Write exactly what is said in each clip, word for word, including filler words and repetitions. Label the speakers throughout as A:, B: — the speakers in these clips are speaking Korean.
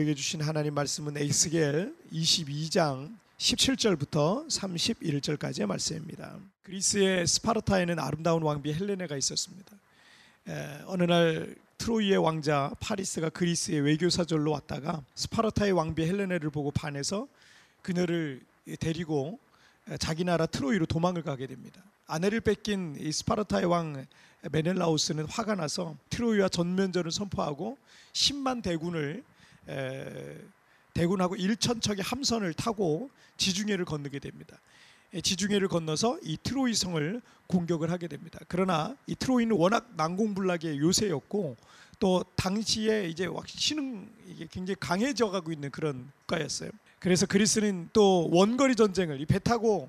A: 우리에게 주신 하나님 말씀은 에스겔 이십이 장 십칠 절부터 삼십일 절까지의 말씀입니다. 그리스의 스파르타에는 아름다운 왕비 헬레네가 있었습니다. 에, 어느 날 트로이의 왕자 파리스가 그리스의 외교사절로 왔다가 스파르타의 왕비 헬레네를 보고 반해서 그녀를 데리고 자기 나라 트로이로 도망을 가게 됩니다. 아내를 뺏긴 이 스파르타의 왕 메넬라우스는 화가 나서 트로이와 전면전을 선포하고 십만 대군을 에, 대군하고 일천 척의 함선을 타고 지중해를 건너게 됩니다. 지중해를 건너서 이 트로이 성을 공격을 하게 됩니다. 그러나 이 트로이는 워낙 난공불락의 요새였고 또 당시에 이제 신흥 이게 굉장히 강해져 가고 있는 그런 국가였어요. 그래서 그리스는 또 원거리 전쟁을 이 배 타고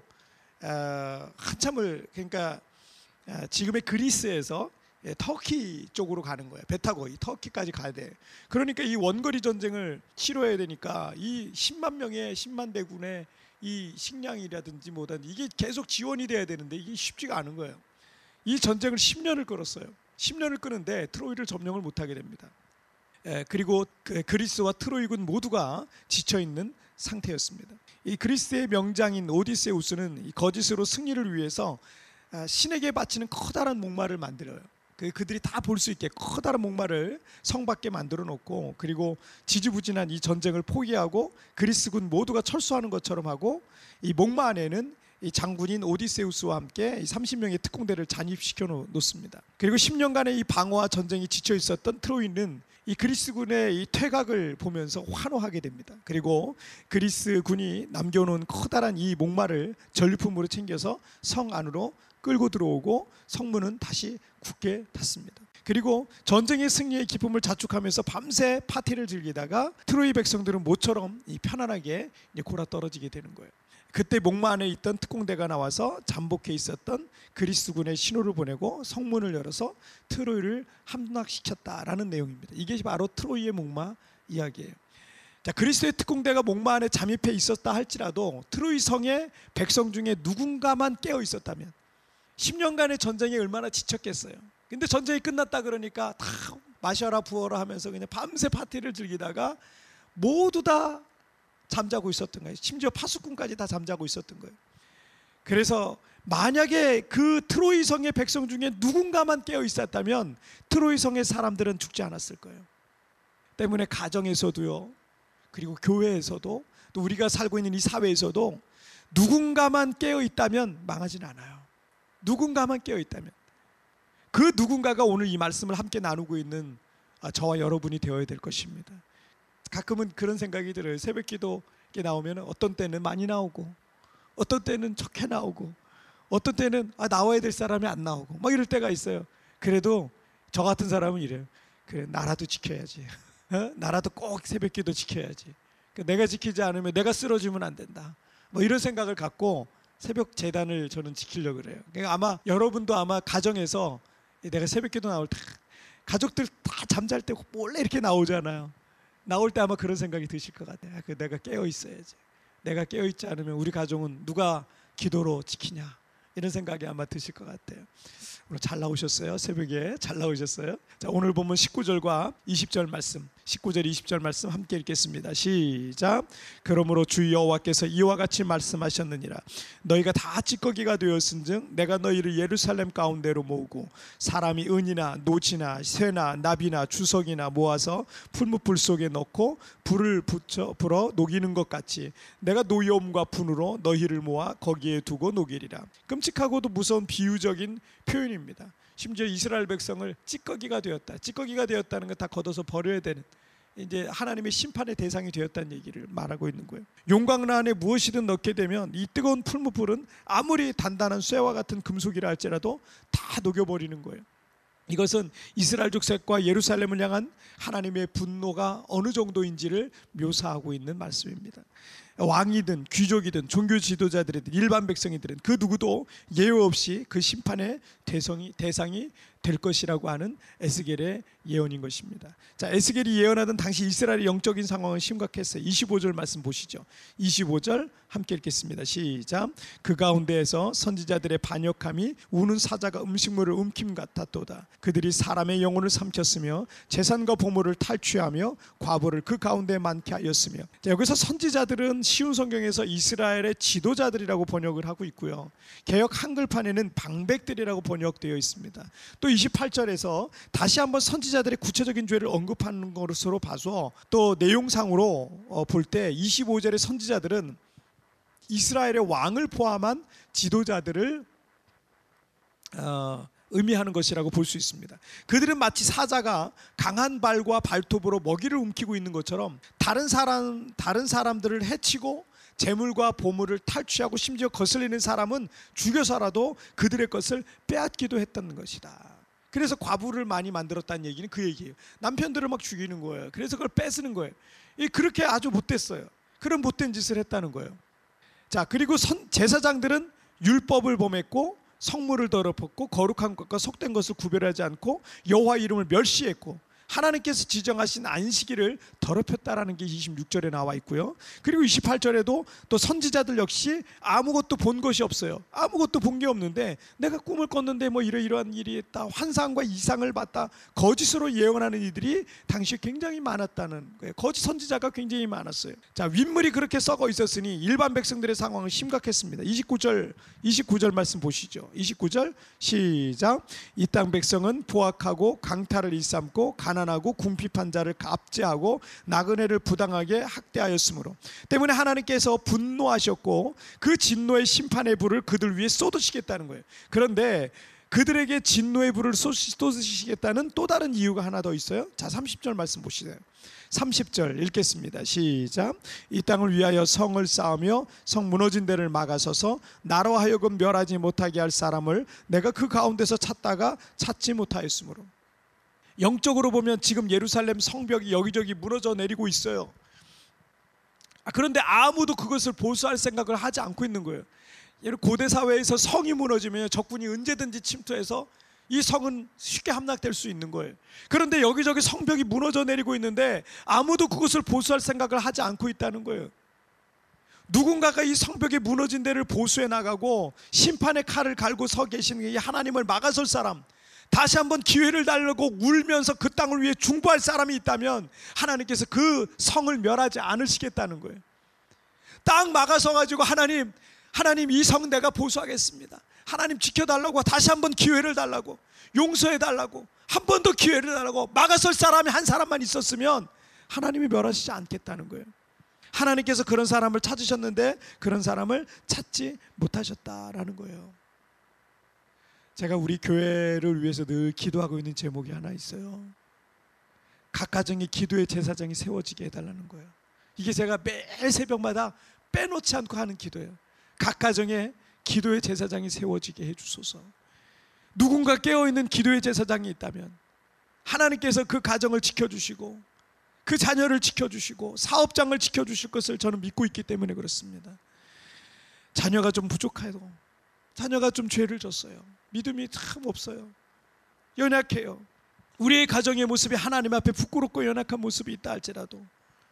A: 어, 한참을 그러니까 어, 지금의 그리스에서 예, 터키 쪽으로 가는 거예요. 배 타고 이 터키까지 가야 돼. 그러니까 이 원거리 전쟁을 치러야 되니까 이 십만 명의 십만 대군의 이 식량이라든지 뭐든 이게 계속 지원이 돼야 되는데 이게 쉽지가 않은 거예요. 이 전쟁을 십 년을 끌었어요. 십 년을 끄는데 트로이를 점령을 못하게 됩니다. 예, 그리고 그 그리스와 트로이군 모두가 지쳐 있는 상태였습니다. 이 그리스의 명장인 오디세우스는 이 거짓으로 승리를 위해서 신에게 바치는 커다란 목마를 만들어요. 그들이 다 볼 수 있게 커다란 목마를 성 밖에 만들어 놓고 그리고 지지부진한 이 전쟁을 포기하고 그리스군 모두가 철수하는 것처럼 하고 이 목마 안에는 이 장군인 오디세우스와 함께 삼십 명의 특공대를 잔입시켜 놓습니다. 그리고 십 년간의 이 방어와 전쟁이 지쳐 있었던 트로이는 이 그리스군의 이 퇴각을 보면서 환호하게 됩니다. 그리고 그리스군이 남겨놓은 커다란 이 목마를 전리품으로 챙겨서 성 안으로 끌고 들어오고 성문은 다시 굳게 닫습니다. 그리고 전쟁의 승리의 기쁨을 자축하면서 밤새 파티를 즐기다가 트로이 백성들은 모처럼 편안하게 골아 떨어지게 되는 거예요. 그때 목마 안에 있던 특공대가 나와서 잠복해 있었던 그리스군의 신호를 보내고 성문을 열어서 트로이를 함락시켰다라는 내용입니다. 이게 바로 트로이의 목마 이야기예요. 자, 그리스의 특공대가 목마 안에 잠입해 있었다 할지라도 트로이 성의 백성 중에 누군가만 깨어 있었다면 십 년간의 전쟁이 얼마나 지쳤겠어요. 근데 전쟁이 끝났다 그러니까 다 마셔라 부어라 하면서 그냥 밤새 파티를 즐기다가 모두 다 잠자고 있었던 거예요. 심지어 파수꾼까지 다 잠자고 있었던 거예요. 그래서 만약에 그 트로이 성의 백성 중에 누군가만 깨어 있었다면 트로이 성의 사람들은 죽지 않았을 거예요. 때문에 가정에서도요, 그리고 교회에서도 또 우리가 살고 있는 이 사회에서도 누군가만 깨어 있다면 망하진 않아요. 누군가만 깨어 있다면 그 누군가가 오늘 이 말씀을 함께 나누고 있는 저와 여러분이 되어야 될 것입니다. 가끔은 그런 생각이 들어요. 새벽기도 나오면 어떤 때는 많이 나오고 어떤 때는 적게 나오고 어떤 때는 아, 나와야 될 사람이 안 나오고 막 이럴 때가 있어요. 그래도 저 같은 사람은 이래요. 그래, 나라도 지켜야지. 어? 나라도 꼭 새벽기도 지켜야지. 내가 지키지 않으면 내가 쓰러지면 안 된다. 뭐 이런 생각을 갖고 새벽 재단을 저는 지키려고 그래요. 그러니까 아마 여러분도 아마 가정에서 내가 새벽기도 나올 때 가족들 다 잠잘 때 몰래 이렇게 나오잖아요. 나올 때 아마 그런 생각이 드실 것 같아요. 아, 내가 깨어 있어야지. 내가 깨어 있지 않으면 우리 가정은 누가 기도로 지키냐 이런 생각이 아마 드실 것 같아요. 오늘 잘 나오셨어요. 새벽에 잘 나오셨어요. 자, 오늘 보면 십구 절과 이십 절 말씀, 십구 절 이십 절 말씀 함께 읽겠습니다. 시작. 그러므로 주 여호와께서 이와 같이 말씀하셨느니라. 너희가 다 찌꺼기가 되었은즉 내가 너희를 예루살렘 가운데로 모으고 사람이 은이나 노지나 쇠나 나비나 주석이나 모아서 풀무불 속에 넣고 불을 붙여 불어 녹이는 것 같이 내가 노여움과 분으로 너희를 모아 거기에 두고 녹이리라. 끔찍하고도 무서운 비유적인 표현입니다. 심지어 이스라엘 백성을 찌꺼기가 되었다. 찌꺼기가 되었다는 거 다 걷어서 버려야 되는 이제 하나님의 심판의 대상이 되었다는 얘기를 말하고 있는 거예요. 용광로 안에 무엇이든 넣게 되면 이 뜨거운 풀무불은 아무리 단단한 쇠와 같은 금속이라 할지라도 다 녹여버리는 거예요. 이것은 이스라엘 족속과 예루살렘을 향한 하나님의 분노가 어느 정도인지를 묘사하고 있는 말씀입니다. 왕이든 귀족이든 종교 지도자들이든 일반 백성이든 그 누구도 예외 없이 그 심판의 대상이, 대상이 될 것이라고 하는 에스겔의 예언인 것입니다. 자, 에스겔이 예언하던 당시 이스라엘의 영적인 상황은 심각했어요. 이십오 절 말씀 보시죠. 이십오 절 함께 읽겠습니다. 시작. 그 가운데에서 선지자들의 반역함이 우는 사자가 음식물을 움킴 같았도다. 그들이 사람의 영혼을 삼켰으며 재산과 보물을 탈취하며 과부를 그 가운데 많게 하였으며. 자, 여기서 선지자들은 쉬운 성경에서 이스라엘의 지도자들이라고 번역을 하고 있고요, 개역 한글판에는 방백들이라고 번역되어 있습니다. 또 이십팔 절에서 다시 한번 선지자들의 구체적인 죄를 언급하는 것으로 봐서 또 내용상으로 볼 때 이십오 절의 선지자들은 이스라엘의 왕을 포함한 지도자들을 어, 의미하는 것이라고 볼 수 있습니다. 그들은 마치 사자가 강한 발과 발톱으로 먹이를 움키고 있는 것처럼 다른 사람 다른 사람들을 해치고 재물과 보물을 탈취하고 심지어 거슬리는 사람은 죽여서라도 그들의 것을 빼앗기도 했다는 것이다. 그래서 과부를 많이 만들었다는 얘기는 그 얘기예요. 남편들을 막 죽이는 거예요. 그래서 그걸 뺏는 거예요. 그렇게 아주 못됐어요. 그런 못된 짓을 했다는 거예요. 자, 그리고 선, 제사장들은 율법을 범했고 성물을 더럽혔고 거룩한 것과 속된 것을 구별하지 않고 여호와 이름을 멸시했고 하나님께서 지정하신 안식일을 더럽혔다라는 게 이십육 절에 나와 있고요. 그리고 이십팔 절에도 또 선지자들 역시 아무것도 본 것이 없어요. 아무것도 본 게 없는데 내가 꿈을 꿨는데 뭐 이러이러한 일이 있다, 환상과 이상을 봤다, 거짓으로 예언하는 이들이 당시에 굉장히 많았다는 거예요. 거짓 선지자가 굉장히 많았어요. 자, 윗물이 그렇게 썩어 있었으니 일반 백성들의 상황은 심각했습니다. 이십구 절 이십구 절 말씀 보시죠. 이십구 절 시작. 이 땅 백성은 포악하고 강탈을 일삼고 가난 하고 궁핍한 자를 압제하고 나그네를 부당하게 학대하였으므로 때문에 하나님께서 분노하셨고 그 진노의 심판의 불을 그들 위에 쏟으시겠다는 거예요. 그런데 그들에게 진노의 불을 쏟으시겠다는 또 다른 이유가 하나 더 있어요. 자, 삼십 절 말씀 보시세요. 삼십 절 읽겠습니다. 시작. 이 땅을 위하여 성을 쌓으며 성 무너진 데를 막아서서 나로 하여금 멸하지 못하게 할 사람을 내가 그 가운데서 찾다가 찾지 못하였으므로. 영적으로 보면 지금 예루살렘 성벽이 여기저기 무너져 내리고 있어요. 그런데 아무도 그것을 보수할 생각을 하지 않고 있는 거예요. 고대 사회에서 성이 무너지면 적군이 언제든지 침투해서 이 성은 쉽게 함락될 수 있는 거예요. 그런데 여기저기 성벽이 무너져 내리고 있는데 아무도 그것을 보수할 생각을 하지 않고 있다는 거예요. 누군가가 이 성벽이 무너진 데를 보수해 나가고 심판의 칼을 갈고 서 계시는 이 하나님을 막아설 사람, 다시 한번 기회를 달라고 울면서 그 땅을 위해 중보할 사람이 있다면 하나님께서 그 성을 멸하지 않으시겠다는 거예요. 딱 막아서 가지고 하나님, 하나님 이 성 내가 보수하겠습니다. 하나님 지켜달라고, 다시 한번 기회를 달라고, 용서해달라고, 한 번 더 기회를 달라고 막아설 사람이 한 사람만 있었으면 하나님이 멸하시지 않겠다는 거예요. 하나님께서 그런 사람을 찾으셨는데 그런 사람을 찾지 못하셨다라는 거예요. 제가 우리 교회를 위해서 늘 기도하고 있는 제목이 하나 있어요. 각 가정의 기도의 제사장이 세워지게 해달라는 거예요. 이게 제가 매일 새벽마다 빼놓지 않고 하는 기도예요. 각 가정에 기도의 제사장이 세워지게 해주소서. 누군가 깨어있는 기도의 제사장이 있다면 하나님께서 그 가정을 지켜주시고 그 자녀를 지켜주시고 사업장을 지켜주실 것을 저는 믿고 있기 때문에 그렇습니다. 자녀가 좀 부족해도, 자녀가 좀 죄를 졌어요. 믿음이 참 없어요. 연약해요. 우리의 가정의 모습이 하나님 앞에 부끄럽고 연약한 모습이 있다 할지라도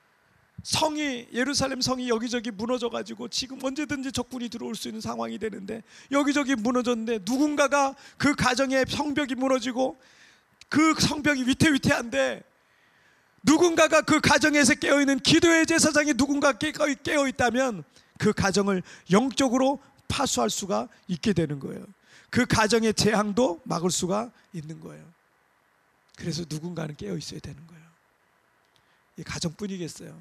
A: 성이, 예루살렘 성이 여기저기 무너져가지고 지금 언제든지 적군이 들어올 수 있는 상황이 되는데 여기저기 무너졌는데 누군가가 그 가정의 성벽이 무너지고 그 성벽이 위태위태한데 누군가가 그 가정에서 깨어있는 기도의 제사장이 누군가 깨어있다면 그 가정을 영적으로 파수할 수가 있게 되는 거예요. 그 가정의 재앙도 막을 수가 있는 거예요. 그래서 누군가는 깨어 있어야 되는 거예요. 이 가정뿐이겠어요.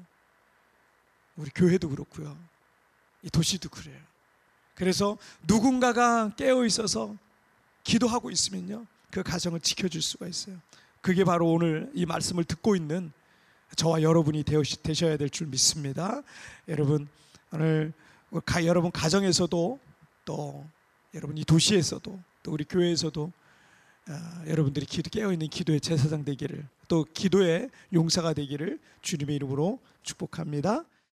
A: 우리 교회도 그렇고요. 이 도시도 그래요. 그래서 누군가가 깨어 있어서 기도하고 있으면요, 그 가정을 지켜줄 수가 있어요. 그게 바로 오늘 이 말씀을 듣고 있는 저와 여러분이 되셔야 될 줄 믿습니다. 여러분, 오늘 여러분 가정에서도 또 여러분 이 도시에서도 또 우리 교회에서도 어, 여러분들이 기도, 깨어있는 기도의 제사장 되기를, 또 기도의 용사가 되기를 주님의 이름으로 축복합니다.